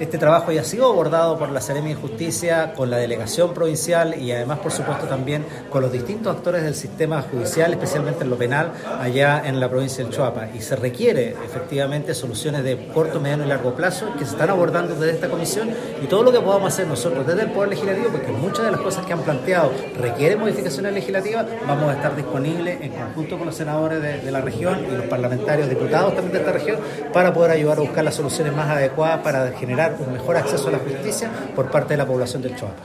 Este trabajo ya ha sido abordado por la Seremi de Justicia, con la delegación provincial y además, por supuesto, también con los distintos actores del sistema judicial, especialmente en lo penal, allá en la provincia del Choapa. Y se requiere, efectivamente, soluciones de corto, mediano y largo plazo que se están abordando desde esta comisión, y todo lo que podamos hacer nosotros desde el Poder Legislativo, porque muchas de las cosas que han planteado requieren modificaciones legislativas, vamos a estar disponibles en conjunto con los senadores de la región y los parlamentarios, diputados también de esta región, para poder ayudar a buscar las soluciones más adecuadas para generar un mejor acceso a la justicia por parte de la población del Choapa.